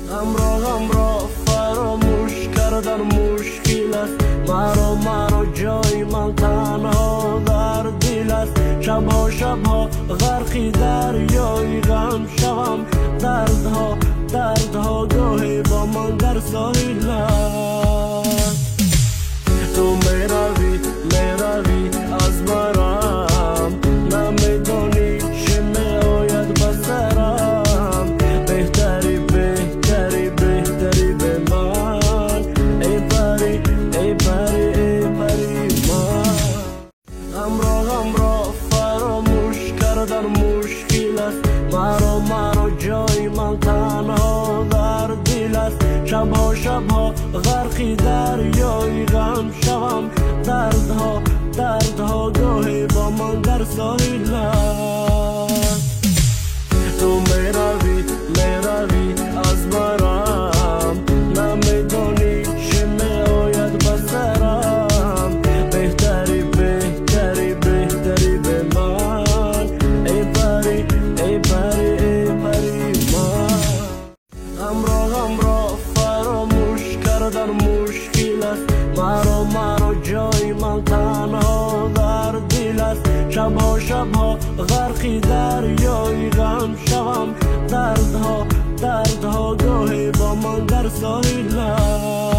غم را فراموش کردن مشکل است. مرا جای من تنها در دل است. شبها غرقی دریای غم شوم. دردها گاهی با من در ساحل است. تو میروی از برم، نمیدانی چه میآید به سرم. بهتری به من، ای پری من. غم را فراموش کردن مشکل است. مرا جای من تنها در دل است. شبها غرقی دریای غم شوم. دردها گاهی با من در ساحل است. تو میروی از برم، نمیدانی چه میآید به سرم. بهتری به من، ای پری من. غم را فراموش کردن مشکل است. مرا جای من تنها در دل است. شبها غرقی دریای غم شوم. دردها گاهی با من در ساحل است.